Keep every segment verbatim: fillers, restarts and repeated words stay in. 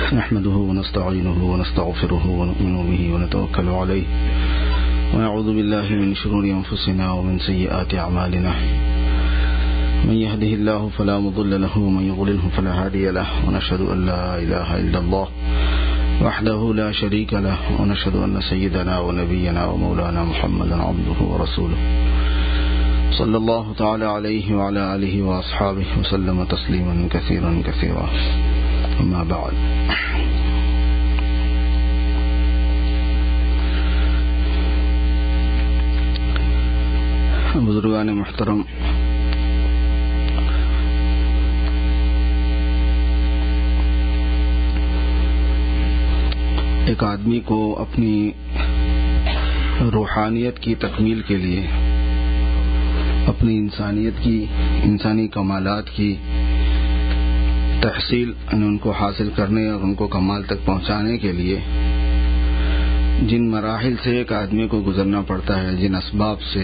نحمده ونستعينه ونستغفره ونؤمن به ونتوكل عليه ونعوذ بالله من شرور أنفسنا ومن سيئات أعمالنا من يهده الله فلا مضل له ومن يضلله فلا هادي له ونشهد أن لا إله إلا الله وحده لا شريك له ونشهد أن سيدنا ونبينا ومولانا محمدا عبده ورسوله صلى الله تعالى عليه وعلى آله وأصحابه وسلم تسليما كثيرا كثيرا أما بعد. بزرگان محترم، ایک آدمی کو اپنی روحانیت کی تکمیل کے لیے، اپنی انسانیت کی انسانی کمالات کی تحصیل یعنی ان کو حاصل کرنے اور ان کو کمال تک پہنچانے کے لیے جن مراحل سے ایک آدمی کو گزرنا پڑتا ہے، جن اسباب سے،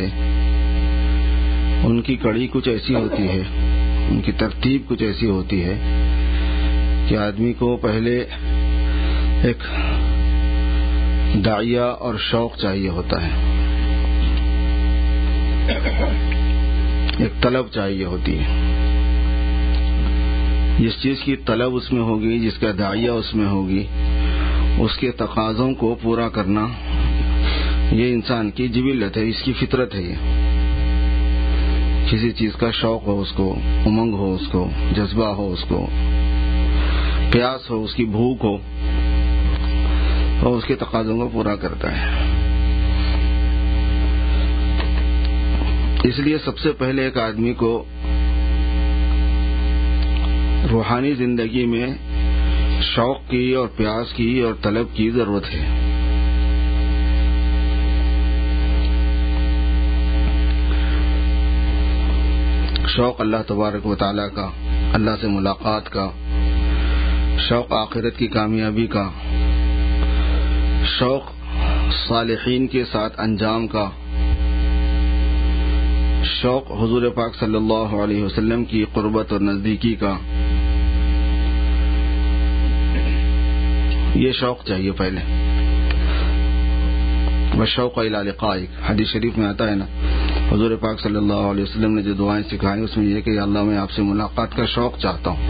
ان کی کڑی کچھ ایسی ہوتی ہے، ان کی ترتیب کچھ ایسی ہوتی ہے کہ آدمی کو پہلے ایک داعیہ اور شوق چاہیے ہوتا ہے، ایک طلب چاہیے ہوتی ہے. جس چیز کی طلب اس میں ہوگی، جس کا داعیہ اس میں ہوگی، اس کے تقاضوں کو پورا کرنا یہ انسان کی جبلت ہے، اس کی فطرت ہے. یہ کسی چیز کا شوق ہو، اس کو امنگ ہو، اس کو جذبہ ہو، اس کو پیاس ہو، اس کی بھوک ہو، اور اس کے تقاضوں کو پورا کرتا ہے. اس لیے سب سے پہلے ایک آدمی کو روحانی زندگی میں شوق کی اور پیاس کی اور طلب کی ضرورت ہے. شوق اللہ تبارک و تعالیٰ کا، اللہ سے ملاقات کا، شوق آخرت کی کامیابی کا، شوق صالحین کے ساتھ انجام کا، شوق حضور پاک صلی اللہ علیہ وسلم کی قربت اور نزدیکی کا، یہ شوق چاہیے پہلے. والشوق الی لقائک، حدیث شریف میں آتا ہے نا، حضور پاک صلی اللہ علیہ وسلم نے جو دعائیں سکھائی اس میں یہ کہ یا اللہ میں آپ سے ملاقات کا شوق چاہتا ہوں.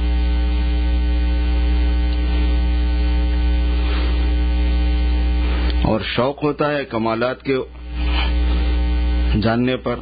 اور شوق ہوتا ہے کمالات کے جاننے پر،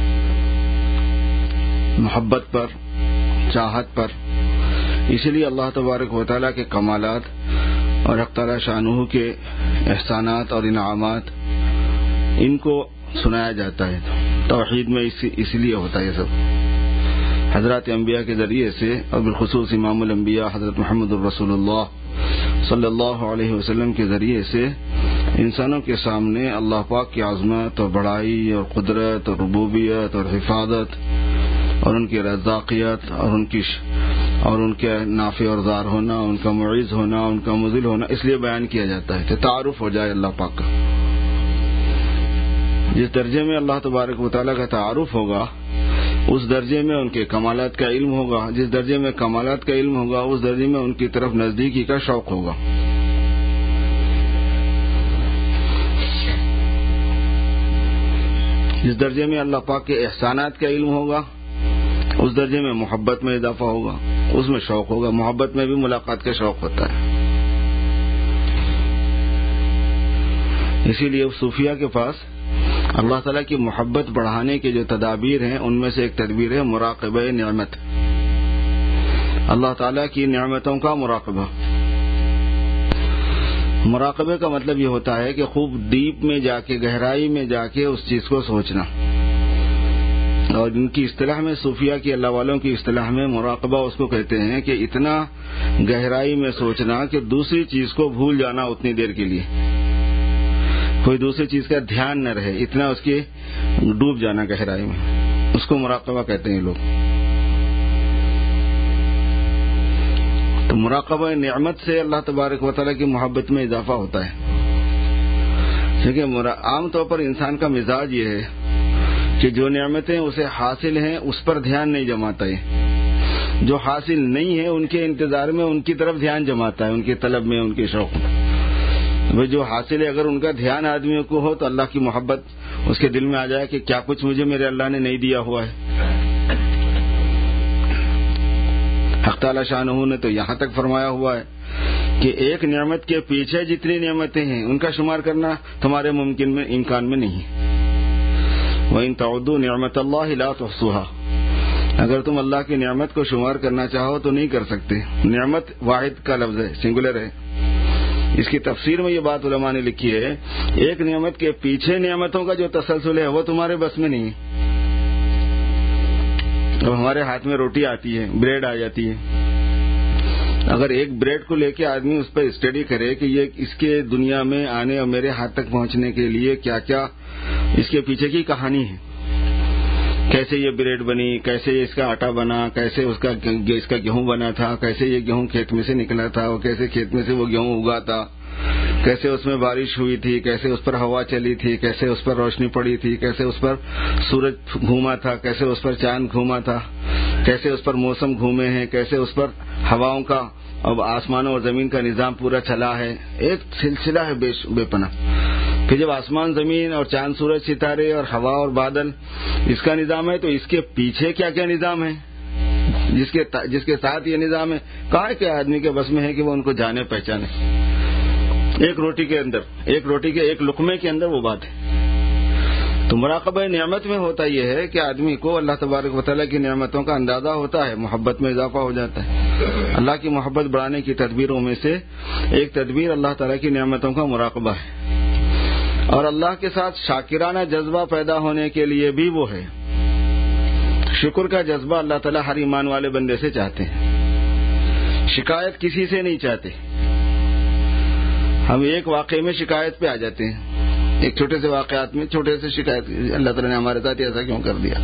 محبت پر، چاہت پر. اسی لیے اللہ تبارک و تعالیٰ کے کمالات اور حق تعالیٰ شانہ کے احسانات اور انعامات ان کو سنایا جاتا ہے. توحید میں اس, اس لیے ہوتا ہے یہ سب. حضرات انبیاء کے ذریعے سے اور بالخصوص امام الانبیاء حضرت محمد الرسول اللہ صلی اللہ علیہ وسلم کے ذریعے سے انسانوں کے سامنے اللہ پاک کی عظمت اور بڑائی اور قدرت اور ربوبیت اور حفاظت اور ان کی رزاقیت اور ان کی اور ان کے نافع اور ضار ہونا، ان کا معز ہونا، ان کا مذل ہونا اس لیے بیان کیا جاتا ہے کہ تعارف ہو جائے اللہ پاک کا. جس درجے میں اللہ تبارک و تعالیٰ کا تعارف ہوگا اس درجے میں ان کے کمالات کا علم ہوگا، جس درجے میں کمالات کا علم ہوگا اس درجے میں ان کی طرف نزدیکی کا شوق ہوگا. جس درجے میں اللہ پاک کے احسانات کا علم ہوگا اس درجے میں محبت میں اضافہ ہوگا، اس میں شوق ہوگا. محبت میں بھی ملاقات کا شوق ہوتا ہے. اسی لیے صوفیہ کے پاس اللہ تعالیٰ کی محبت بڑھانے کے جو تدابیر ہیں ان میں سے ایک تدبیر ہے مراقبہ نعمت، اللہ تعالیٰ کی نعمتوں کا مراقبہ. مراقبے کا مطلب یہ ہوتا ہے کہ خوب ڈیپ میں جا کے، گہرائی میں جا کے اس چیز کو سوچنا. اور ان کی اصطلاح میں، صوفیہ کی اللہ والوں کی اصطلاح میں مراقبہ اس کو کہتے ہیں کہ اتنا گہرائی میں سوچنا کہ دوسری چیز کو بھول جانا اتنی دیر کے لیے، کوئی دوسری چیز کا دھیان نہ رہے، اتنا اس کے ڈوب جانا گہرائی میں، اس کو مراقبہ کہتے ہیں لوگ. تو مراقبہ نعمت سے اللہ تبارک و تعالیٰ کی محبت میں اضافہ ہوتا ہے. کیونکہ عام طور پر انسان کا مزاج یہ ہے کہ جو نعمتیں اسے حاصل ہیں اس پر دھیان نہیں جماتا ہے، جو حاصل نہیں ہے ان کے انتظار میں ان کی طرف دھیان جماتا ہے، ان کی طلب میں، ان کے شوق میں۔ وہ جو حاصل ہے اگر ان کا دھیان آدمیوں کو ہو تو اللہ کی محبت اس کے دل میں آ جائے کہ کیا کچھ مجھے میرے اللہ نے نہیں دیا ہوا ہے۔ حق تعالی شانہ نے تو یہاں تک فرمایا ہوا ہے کہ ایک نعمت کے پیچھے جتنی نعمتیں ہیں ان کا شمار کرنا تمہارے ممکن میں امکان میں نہیں۔ وَإِن تَعُدُّوا نِعْمَةَ اللَّهِ لَا تُحْصُوهَا، اگر تم اللہ کی نعمت کو شمار کرنا چاہو تو نہیں کر سکتے۔ نعمت واحد کا لفظ ہے، سنگولر ہے۔ اس کی تفسیر میں یہ بات علماء نے لکھی ہے، ایک نعمت کے پیچھے نعمتوں کا جو تسلسل ہے وہ تمہارے بس میں نہیں ہے۔ اب ہمارے ہاتھ میں روٹی آتی ہے، بریڈ آ جاتی ہے، اگر ایک بریڈ کو لے کے آدمی اس پر اسٹڈی کرے کہ یہ اس کے دنیا میں آنے اور میرے ہاتھ تک پہنچنے کے لیے کیا کیا اس کے پیچھے کی کہانی ہے، کیسے یہ بریڈ بنی، کیسے اس کا آٹا بنا، کیسے اس کا اس کا گیہوں بنا تھا، کیسے یہ گیہوں کھیت میں سے نکلا تھا، اور کیسے کھیت میں سے وہ گیہوں اگا تھا، کیسے اس میں بارش ہوئی تھی، کیسے اس پر ہوا چلی تھی، کیسے اس پر روشنی پڑی تھی، کیسے اس پر سورج گھوما تھا، کیسے اس پر چاند گھوما تھا، کیسے اس پر موسم گھومے ہیں، کیسے اس پر ہواؤں کا اب آسمانوں اور زمین کا نظام پورا چلا ہے۔ ایک سلسلہ ہے بے, بے پناہ کہ جب آسمان زمین اور چاند سورج ستارے اور ہوا اور بادل اس کا نظام ہے تو اس کے پیچھے کیا کیا نظام ہے جس کے جس کے ساتھ یہ نظام ہے، کہاں کہ آدمی کے بس میں ہے کہ وہ ان کو جانے پہچانے۔ ایک روٹی کے اندر، ایک روٹی کے ایک لقمے کے اندر وہ بات ہے۔ تو مراقبہ نعمت میں ہوتا یہ ہے کہ آدمی کو اللہ تبارک و تعالیٰ کی نعمتوں کا اندازہ ہوتا ہے، محبت میں اضافہ ہو جاتا ہے۔ اللہ کی محبت بڑھانے کی تدبیروں میں سے ایک تدبیر اللہ تعالیٰ کی نعمتوں کا مراقبہ ہے، اور اللہ کے ساتھ شاکرانہ جذبہ پیدا ہونے کے لیے بھی وہ ہے۔ شکر کا جذبہ اللہ تعالیٰ ہر ایمان والے بندے سے چاہتے ہیں، شکایت کسی سے نہیں چاہتے۔ ہم ایک واقعے میں شکایت پہ آ جاتے ہیں، ایک چھوٹے سے واقعات میں چھوٹے سے شکایت، اللہ تعالیٰ نے ہمارے ساتھ ایسا کیوں کر دیا۔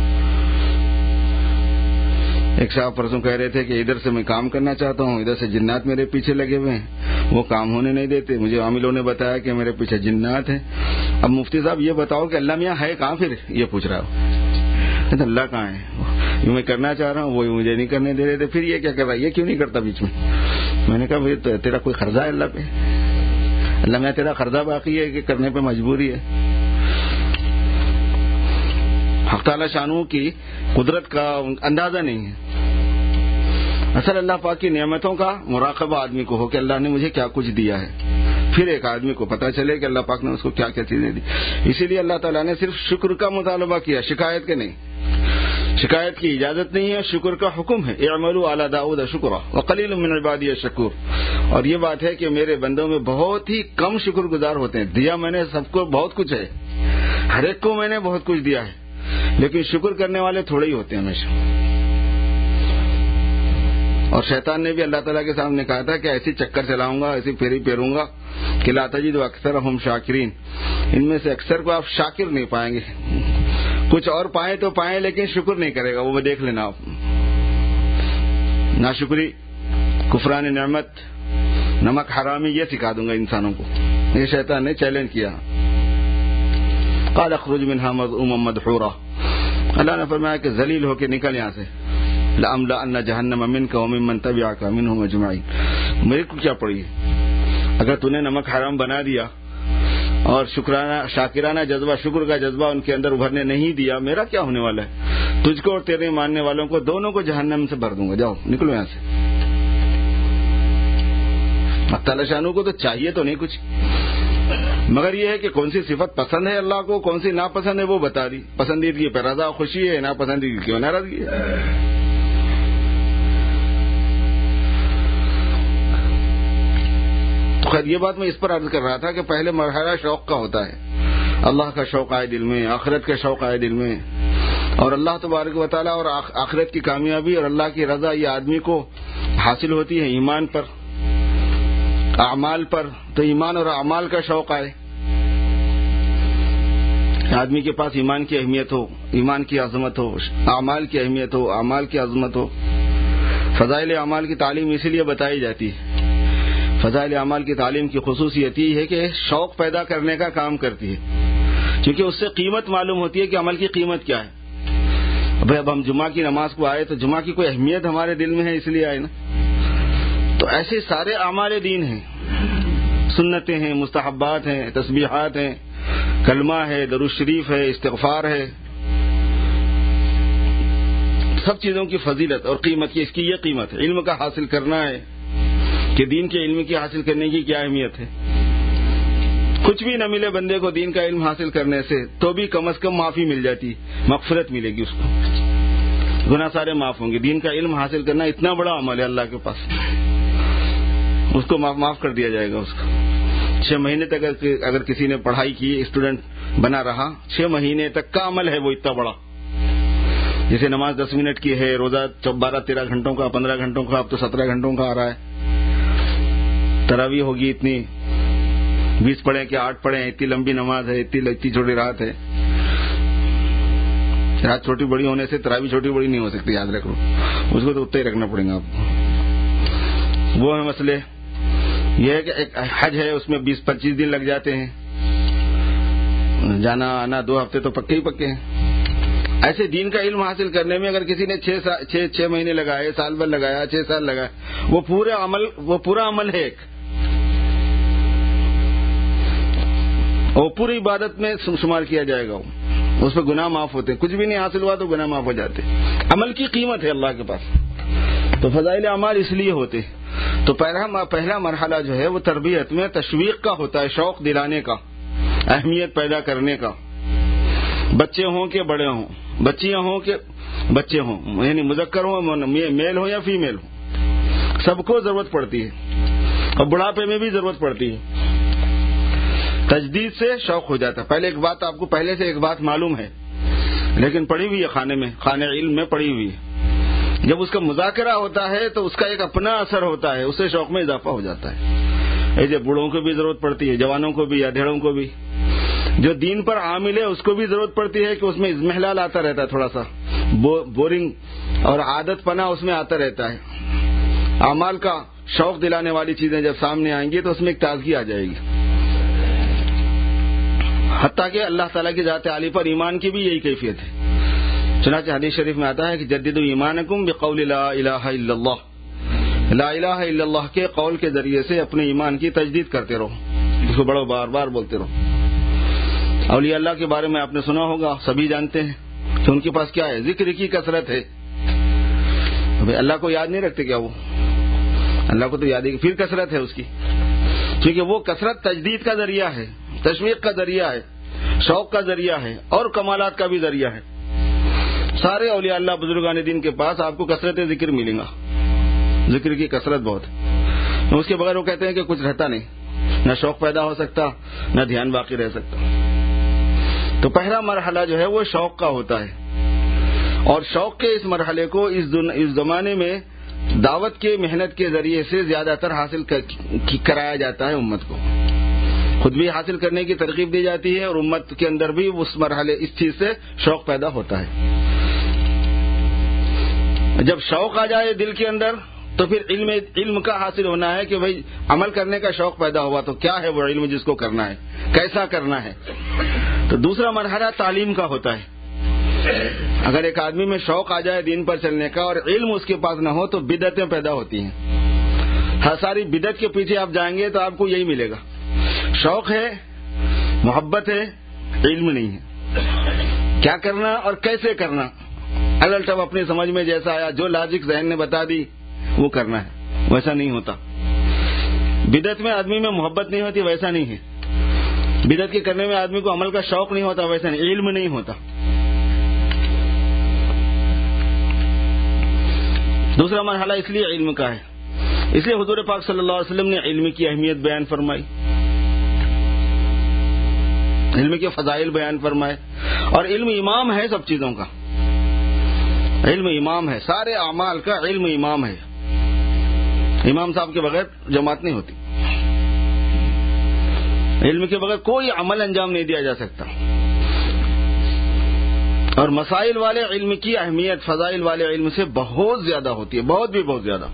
ایک صاحب پرسوں کہہ رہے تھے کہ ادھر سے میں کام کرنا چاہتا ہوں، ادھر سے جنات میرے پیچھے لگے ہوئے ہیں، وہ کام ہونے نہیں دیتے۔ مجھے عاملوں نے بتایا کہ میرے پیچھے جنات ہیں۔ اب مفتی صاحب یہ بتاؤ کہ اللہ میاں ہے کہاں؟ پھر یہ پوچھ رہا ہوں اللہ کہاں ہے؟ میں کرنا چاہ رہا ہوں، وہ مجھے نہیں کرنے دے رہے تھے، پھر یہ کیا کر رہا ہے، یہ کیوں نہیں کرتا بیچ میں؟ میں نے کہا تیرا کوئی قرضہ ہے اللہ پہ؟ اللہ میں تیرا قرضہ باقی ہے کہ کرنے پہ مجبوری ہے؟ حق تعالی شانوں کی قدرت کا اندازہ نہیں ہے۔ اصل اللہ پاک کی نعمتوں کا مراقبہ آدمی کو ہو کہ اللہ نے مجھے کیا کچھ دیا ہے، پھر ایک آدمی کو پتہ چلے کہ اللہ پاک نے اس کو کیا کیا چیزیں دی۔ اسی لیے اللہ تعالیٰ نے صرف شکر کا مطالبہ کیا، شکایت کے نہیں۔ شکایت کی اجازت نہیں ہے، شکر کا حکم ہے۔ اعملوا علی داؤد شکرا وقلیل من عبادی الشکور۔ اور یہ بات ہے کہ میرے بندوں میں بہت ہی کم شکر گزار ہوتے ہیں۔ دیا میں نے سب کو بہت کچھ ہے، ہر ایک کو میں نے بہت کچھ دیا ہے، لیکن شکر کرنے والے تھوڑے ہی ہوتے ہیں ہمیشہ۔ اور شیطان نے بھی اللہ تعالیٰ کے سامنے کہا تھا کہ ایسی چکر چلاؤں گا، ایسی پھیری پھیروں گا کہ لا تجد اکثرہم شاکرین، ان میں سے اکثر کو آپ شاکر نہیں پائیں گے، کچھ اور پائیں تو پائیں لیکن شکر نہیں کرے گا، وہ دیکھ لینا آپ۔ ناشکری، کفران نعمت، نمک حرامی، یہ سکھا دوں گا انسانوں کو۔ یہ شیطان نے چیلنج کیا۔ قال اخرج منها مذءوما مدحورا، اللہ نے فرمایا کہ ذلیل ہو کے نکل یہاں سے۔ لأملأن جہنم منك وممن تبعك منهم اجمعین، میرے کو کیا پڑی ہے؟ اگر تو نے نمک حرام بنا دیا اور شکرانہ شاکرانہ جذبہ، شکر کا جذبہ ان کے اندر ابھرنے نہیں دیا، میرا کیا ہونے والا ہے؟ تجھ کو اور تیرے ماننے والوں کو دونوں کو جہنم سے بھر دوں گا، جاؤ نکلو یہاں سے۔ اللہ تعالی شانوں کو تو چاہیے تو نہیں کچھ، مگر یہ ہے کہ کون سی صفت پسند ہے اللہ کو، کون سی ناپسند ہے وہ بتا دی۔ پسندیدگی پہ رضا خوشی ہے، ناپسندیدگی کیوں ناراضگی ہے۔ تو خیر یہ بات میں اس پر عرض کر رہا تھا کہ پہلے مرحلہ شوق کا ہوتا ہے، اللہ کا شوق آئے دل میں، آخرت کا شوق آئے دل میں، اور اللہ تبارک و تعالیٰ اور آخرت کی کامیابی اور اللہ کی رضا یہ آدمی کو حاصل ہوتی ہے ایمان پر، اعمال پر۔ تو ایمان اور اعمال کا شوق آئے، آدمی کے پاس ایمان کی اہمیت ہو، ایمان کی عظمت ہو، اعمال کی اہمیت ہو، اعمال کی عظمت ہو۔ فضائل اعمال کی تعلیم اسی لیے بتائی جاتی ہے۔ فضائل اعمال کی تعلیم کی خصوصیت یہ ہے کہ شوق پیدا کرنے کا کام کرتی ہے، کیونکہ اس سے قیمت معلوم ہوتی ہے کہ عمل کی قیمت کیا ہے۔ بھائی اب ہم جمعہ کی نماز کو آئے تو جمعہ کی کوئی اہمیت ہمارے دل میں ہے اس لیے آئے نا. تو ایسے سارے اعمال دین ہیں, سنتیں ہیں, مستحبات ہیں, تسبیحات ہیں, کلمہ ہے, درود شریف ہے, استغفار ہے, سب چیزوں کی فضیلت اور قیمت کی, اس کی یہ قیمت ہے. علم کا حاصل کرنا ہے کہ دین کے علم کی حاصل کرنے کی کیا اہمیت ہے. کچھ بھی نہ ملے بندے کو دین کا علم حاصل کرنے سے تو بھی کم از کم معافی مل جاتی, مغفرت ملے گی اس کو, گناہ سارے معاف ہوں گے. دین کا علم حاصل کرنا اتنا بڑا عمل ہے اللہ کے پاس, اس کو معاف معاف کر دیا جائے گا. اس کو چھ مہینے تک اگر کسی نے پڑھائی کی, اسٹوڈنٹ بنا رہا, چھ مہینے تک کا عمل ہے وہ اتنا بڑا. جیسے نماز دس منٹ کی ہے, روزہ بارہ تیرہ گھنٹوں کا, پندرہ گھنٹوں کا, اب تو سترہ گھنٹوں کا آ رہا ہے. تراویح ہوگی اتنی, بیس پڑھیں کہ آٹھ پڑھیں, اتنی لمبی نماز ہے, اتنی اتنی چھوٹی رات ہے. رات چھوٹی بڑی ہونے سے تراویح چھوٹی بڑی نہیں ہو سکتی, یاد رکھو, اس کو تو اتنا ہی رکھنا پڑے گا آپ کو. وہ ہے مسئلے. یہ ہے کہ ایک حج ہے, اس میں بیس پچیس دن لگ جاتے ہیں, جانا آنا دو ہفتے تو پکے ہی پکے ہیں. ایسے دین کا علم حاصل کرنے میں اگر کسی نے چھ چھ چھ مہینے لگائے, سال بھر لگایا, چھ سال لگائے, وہ پورے عمل وہ پورا عمل ہے ایک, وہ پوری عبادت میں شمار کیا جائے گا. اس پہ گناہ معاف ہوتے ہیں. کچھ بھی نہیں حاصل ہوا تو گناہ معاف ہو جاتے. عمل کی قیمت ہے اللہ کے پاس. تو فضائل اعمال اس لیے ہوتے. تو پہلا پہلا مرحلہ جو ہے وہ تربیت میں تشویق کا ہوتا ہے, شوق دلانے کا, اہمیت پیدا کرنے کا. بچے ہوں کہ بڑے ہوں, بچیاں ہوں کہ بچے ہوں, یعنی مذکر ہوں, میل ہو یا فیمیل ہو, سب کو ضرورت پڑتی ہے, اور بڑھاپے میں بھی ضرورت پڑتی ہے. تجدید سے شوق ہو جاتا ہے. پہلے ایک بات آپ کو پہلے سے ایک بات معلوم ہے, لیکن پڑھی ہوئی ہے خانے میں, خانے علم میں پڑھی ہوئی ہے. جب اس کا مذاکرہ ہوتا ہے تو اس کا ایک اپنا اثر ہوتا ہے, اس سے شوق میں اضافہ ہو جاتا ہے. ایسے بوڑھوں کو بھی ضرورت پڑتی ہے, جوانوں کو بھی, ادھیڑوں کو بھی. جو دین پر عامل ہے اس کو بھی ضرورت پڑتی ہے کہ اس میں اضمحلال آتا رہتا ہے, تھوڑا سا بورنگ اور عادت پنا اس میں آتا رہتا ہے. اعمال کا شوق دلانے والی چیزیں جب سامنے آئیں گی تو اس میں ایک تازگی آ جائے گی. حتیٰ کہ اللہ تعالیٰ کی ذات عالی پر ایمان کی بھی یہی کیفیت ہے. چنانچہ حدیث شریف میں آتا ہے کہ جددوا ایمانکم بقول لا الہ الا اللہ, لا الہ الا اللہ کے قول کے ذریعے سے اپنے ایمان کی تجدید کرتے رہو, اس کو بڑو بار بار بولتے رہو. اولیاء اللہ کے بارے میں آپ نے سنا ہوگا, سبھی جانتے ہیں کہ ان کے پاس کیا ہے, ذکر کی کثرت ہے. اللہ کو یاد نہیں رکھتے کیا وہ؟ اللہ کو تو یاد ہے, پھر کثرت ہے اس کی, کیونکہ وہ کثرت تجدید کا ذریعہ ہے, تشویق کا ذریعہ ہے, شوق کا ذریعہ ہے, اور کمالات کا بھی ذریعہ ہے. سارے اولیاء اللہ بزرگان دین کے پاس آپ کو کثرت ذکر ملیں گا, ذکر کی کثرت بہت ہے. اس کے بغیر وہ کہتے ہیں کہ کچھ رہتا نہیں, نہ شوق پیدا ہو سکتا, نہ دھیان باقی رہ سکتا. تو پہلا مرحلہ جو ہے وہ شوق کا ہوتا ہے, اور شوق کے اس مرحلے کو اس زمانے میں دعوت کے محنت کے ذریعے سے زیادہ تر حاصل کرایا جاتا ہے امت کو. خود بھی حاصل کرنے کی ترغیب دی جاتی ہے, اور امت کے اندر بھی اس مرحلے اس چیز سے شوق پیدا ہوتا ہے. جب شوق آ جائے دل کے اندر تو پھر علم علم کا حاصل ہونا ہے کہ بھئی عمل کرنے کا شوق پیدا ہوا تو کیا ہے وہ علم جس کو کرنا ہے, کیسا کرنا ہے. تو دوسرا مرحلہ تعلیم کا ہوتا ہے. اگر ایک آدمی میں شوق آ جائے دین پر چلنے کا اور علم اس کے پاس نہ ہو تو بدعتیں پیدا ہوتی ہیں. ہر ساری بدعت کے پیچھے آپ جائیں گے تو آپ کو یہی ملے گا, شوق ہے, محبت ہے, علم نہیں ہے. کیا کرنا اور کیسے کرنا, الل ٹب اپنی سمجھ میں جیسا آیا, جو لاجک ذہن نے بتا دی وہ کرنا ہے, ویسا نہیں ہوتا. بدعت میں آدمی میں محبت نہیں ہوتی, ویسا نہیں ہے. بدعت کے کرنے میں آدمی کو عمل کا شوق نہیں ہوتا, ویسا نہیں. علم نہیں ہوتا. دوسرا مرحلہ اس لیے علم کا ہے, اس لیے حضور پاک صلی اللہ علیہ وسلم نے علم کی اہمیت بیان فرمائی, علم کے فضائل بیان فرمائے. اور علم امام ہے سب چیزوں کا, علم امام ہے, سارے اعمال کا علم امام ہے. امام صاحب کے بغیر جماعت نہیں ہوتی, علم کے بغیر کوئی عمل انجام نہیں دیا جا سکتا. اور مسائل والے علم کی اہمیت فضائل والے علم سے بہت زیادہ ہوتی ہے, بہت بھی بہت زیادہ.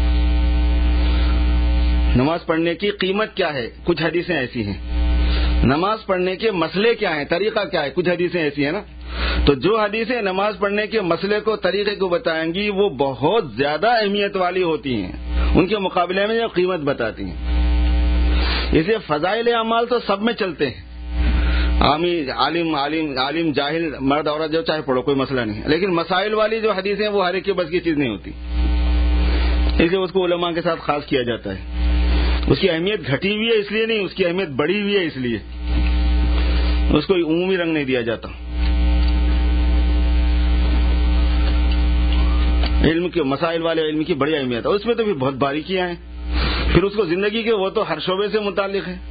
نماز پڑھنے کی قیمت کیا ہے, کچھ حدیثیں ایسی ہیں. نماز پڑھنے کے مسئلے کیا ہیں, طریقہ کیا ہے, کچھ حدیثیں ایسی ہیں نا. تو جو حدیثیں نماز پڑھنے کے مسئلے کو طریقے کو بتائیں گی وہ بہت زیادہ اہمیت والی ہوتی ہیں ان کے مقابلے میں جو قیمت بتاتی ہیں. اس لیے فضائل اعمال تو سب میں چلتے ہیں, عامی عالم عالم عالم جاہل مرد عورت جو چاہے پڑھو کوئی مسئلہ نہیں, لیکن مسائل والی جو حدیثیں وہ ہر ایک کے بس کی چیز نہیں ہوتی, اس لیے اس کو علماء کے ساتھ خاص کیا جاتا ہے. اس کی اہمیت گھٹی ہوئی ہے اس لیے نہیں, اس کی اہمیت بڑھی ہوئی ہے اس لیے اس کو عمومی رنگ نہیں دیا جاتا. علم کے مسائل والے علم کی بڑی اہمیت ہے, اس میں تو بھی بہت باریکیاں ہیں. پھر اس کو زندگی کے وہ تو ہر شعبے سے متعلق ہے.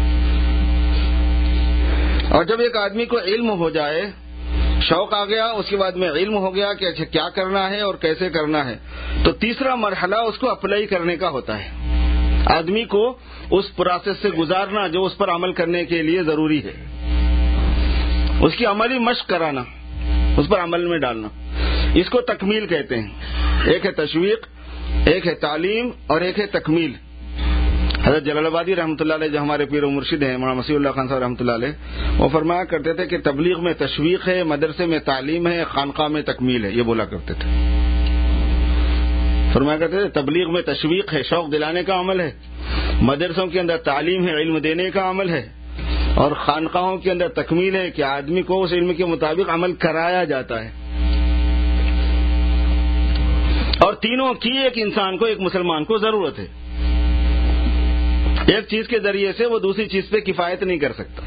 اور جب ایک آدمی کو علم ہو جائے, شوق آ گیا, اس کے بعد میں علم ہو گیا کہ اچھا کیا کرنا ہے اور کیسے کرنا ہے, تو تیسرا مرحلہ اس کو اپلائی کرنے کا ہوتا ہے. آدمی کو اس پروسیس سے گزارنا جو اس پر عمل کرنے کے لیے ضروری ہے, اس کی عملی مشق کرانا, اس پر عمل میں ڈالنا, اس کو تکمیل کہتے ہیں. ایک ہے تشویق, ایک ہے تعلیم اور ایک ہے تکمیل. حضرت جلال آبادی رحمۃ اللہ علیہ جو ہمارے پیر و مرشد ہیں مولانا مسیح اللہ خان صاحب رحمۃ اللہ علیہ, وہ فرمایا کرتے تھے کہ تبلیغ میں تشویق ہے, مدرسے میں تعلیم ہے, خانقاہ میں تکمیل ہے. یہ بولا کرتے تھے. فرمایا کرتے تھے تبلیغ میں تشویق ہے, شوق دلانے کا عمل ہے, مدرسوں کے اندر تعلیم ہے, علم دینے کا عمل ہے, اور خانقاہوں کے اندر تکمیل ہے کہ آدمی کو اس علم کے مطابق عمل کرایا جاتا ہے. اور تینوں کی ایک انسان کو, ایک مسلمان کو ضرورت ہے. ایک چیز کے ذریعے سے وہ دوسری چیز پہ کفایت نہیں کر سکتا.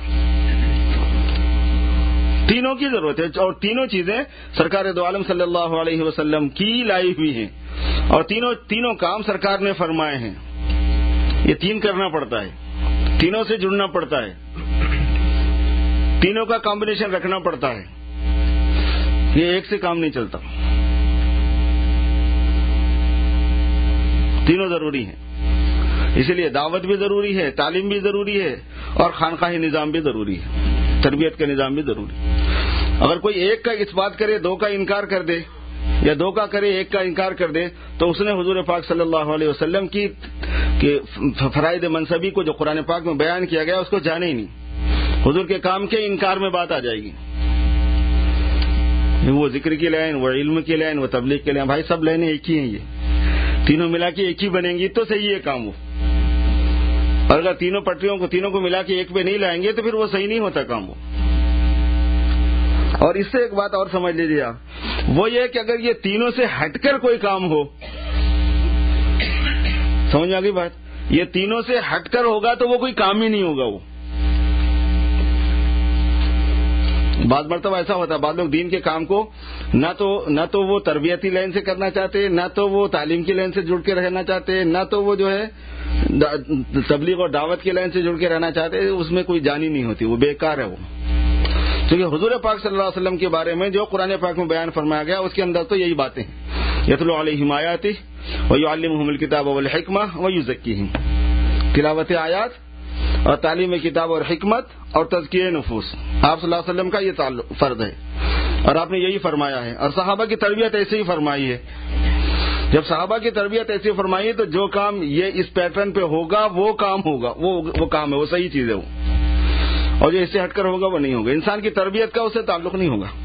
تینوں کی ضرورت ہے, اور تینوں چیزیں سرکار دو عالم صلی اللہ علیہ وسلم کی لائی ہوئی ہیں, اور تینوں تینوں کام سرکار نے فرمائے ہیں. یہ تین کرنا پڑتا ہے, تینوں سے جڑنا پڑتا ہے, تینوں کا کمبینیشن رکھنا پڑتا ہے. یہ ایک سے کام نہیں چلتا, تینوں ضروری ہیں. اسی لیے دعوت بھی ضروری ہے, تعلیم بھی ضروری ہے, اور خانقاہی نظام بھی ضروری ہے, تربیت کا نظام بھی ضروری ہے. اگر کوئی ایک کا اس بات کرے, دو کا انکار کر دے, یا دو کا کرے ایک کا انکار کر دے, تو اس نے حضور پاک صلی اللہ علیہ وسلم کی فرائض منصبی کو جو قرآن پاک میں بیان کیا گیا اس کو جانے ہی نہیں. حضور کے کام کے انکار میں بات آ جائے گی. وہ ذکر کی لائن, وہ علم کی لائن, وہ تبلیغ کی لائن, بھائی سب لائنیں ایک ہی ہیں. یہ تینوں ملا کے ایک ہی بنیں گی تو صحیح ہے کام. وہ اور اگر تینوں پٹریوں کو تینوں کو ملا کے ایک پہ نہیں لائیں گے تو پھر وہ صحیح نہیں ہوتا کام. وہ اور اس سے ایک بات اور سمجھ لیجیے آپ, وہ یہ کہ اگر یہ تینوں سے ہٹ کر کوئی کام ہو, سمجھ میں آ گئی بات, یہ تینوں سے ہٹ کر ہوگا تو وہ کوئی کام ہی نہیں ہوگا. وہ بعض مرتبہ ایسا ہوتا ہے, بعض لوگ دین کے کام کو نہ تو نہ تو وہ تربیتی لائن سے کرنا چاہتے, نہ تو وہ تعلیم کی لائن سے جڑ کے رہنا چاہتے, نہ تو وہ جو ہے تبلیغ اور دعوت کی لائن سے جڑ کے رہنا چاہتے. اس میں کوئی جان ہی نہیں ہوتی, وہ بیکار ہے. وہ کیونکہ حضور پاک صلی اللہ علیہ وسلم کے بارے میں جو قرآن پاک میں بیان فرمایا گیا اس کے اندر تو یہی باتیں ہیں. یتلو علیہم آیاتہ ویعلمہم الکتاب والحکمہ ویزکیہم, تلاوت آیات اور تعلیم کتاب اور حکمت اور تزکیہ نفوس, آپ صلی اللہ علیہ وسلم کا یہ تعلق فرض ہے, اور آپ نے یہی فرمایا ہے. اور صحابہ کی تربیت ایسے ہی فرمائی ہے. جب صحابہ کی تربیت ایسی فرمائی ہے تو جو کام یہ اس پیٹرن پہ ہوگا وہ کام ہوگا, وہ وہ کام ہے, وہ صحیح چیز ہے. وہ اور جو اس سے ہٹ کر ہوگا وہ نہیں ہوگا. انسان کی تربیت کا اس سے تعلق نہیں ہوگا.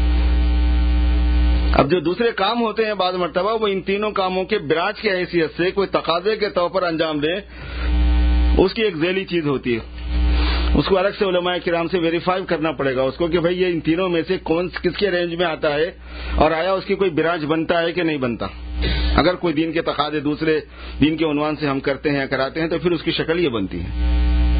اب جو دوسرے کام ہوتے ہیں بعض مرتبہ وہ ان تینوں کاموں کے براج کی حیثیت سے کوئی تقاضے کے طور پر انجام دے, اس کی ایک ذیلی چیز ہوتی ہے. اس کو الگ سے علماء کرام سے ویریفائی کرنا پڑے گا اس کو کہ بھئی یہ ان تینوں میں سے کون کس کے رینج میں آتا ہے, اور آیا اس کی کوئی براج بنتا ہے کہ نہیں بنتا. اگر کوئی دین کے تقاضے دوسرے دین کے عنوان سے ہم کرتے ہیں یا کراتے ہیں تو پھر اس کی شکل یہ بنتی ہے.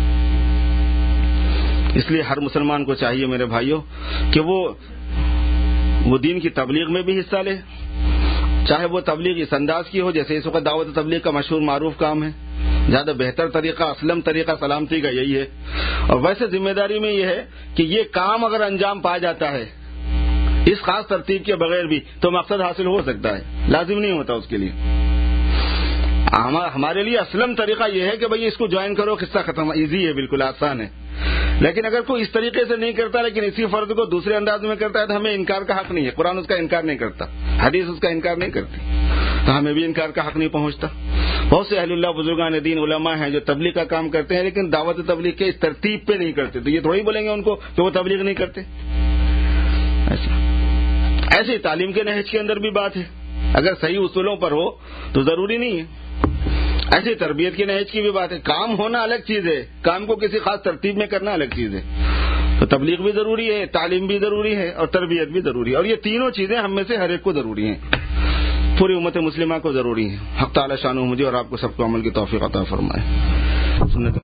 اس لیے ہر مسلمان کو چاہیے میرے بھائیوں کہ وہ وہ دین کی تبلیغ میں بھی حصہ لے, چاہے وہ تبلیغ اس انداز کی ہو جیسے اس وقت دعوت تبلیغ کا مشہور معروف کام ہے. زیادہ بہتر طریقہ, اسلم طریقہ سلامتی کا یہی ہے. اور ویسے ذمہ داری میں یہ ہے کہ یہ کام اگر انجام پا جاتا ہے اس خاص ترتیب کے بغیر بھی تو مقصد حاصل ہو سکتا ہے, لازم نہیں ہوتا اس کے لیے. ہمارے لیے اسلم طریقہ یہ ہے کہ بھئی اس کو جوائن کرو, قصہ ختم, ایزی ہے, بالکل آسان ہے. لیکن اگر کوئی اس طریقے سے نہیں کرتا لیکن اسی فرض کو دوسرے انداز میں کرتا ہے تو ہمیں انکار کا حق نہیں ہے. قرآن اس کا انکار نہیں کرتا, حدیث اس کا انکار نہیں کرتی, تو ہمیں بھی انکار کا حق نہیں پہنچتا. بہت سے اہل اللہ بزرگان دین علماء ہیں جو تبلیغ کا کام کرتے ہیں لیکن دعوت تبلیغ کے اس ترتیب پہ نہیں کرتے, تو یہ تھوڑی بولیں گے ان کو کہ وہ تبلیغ نہیں کرتے. ایسے ایسے تعلیم کے نہج کے اندر بھی بات ہے، اگر صحیح اصولوں پر ہو تو ضروری نہیں ہے. ایسے تربیت کے نہج کی بھی بات ہے. کام ہونا الگ چیز ہے، کام کو کسی خاص ترتیب میں کرنا الگ چیز ہے. تو تبلیغ بھی ضروری ہے، تعلیم بھی ضروری ہے، اور تربیت بھی ضروری ہے، اور یہ تینوں چیزیں ہم میں سے ہر ایک کو ضروری ہیں، پوری امت مسلمہ کو ضروری ہے. حق تعالی شانہ مجھے اور آپ کو سب کو عمل کی توفیق عطا فرمائے. سنت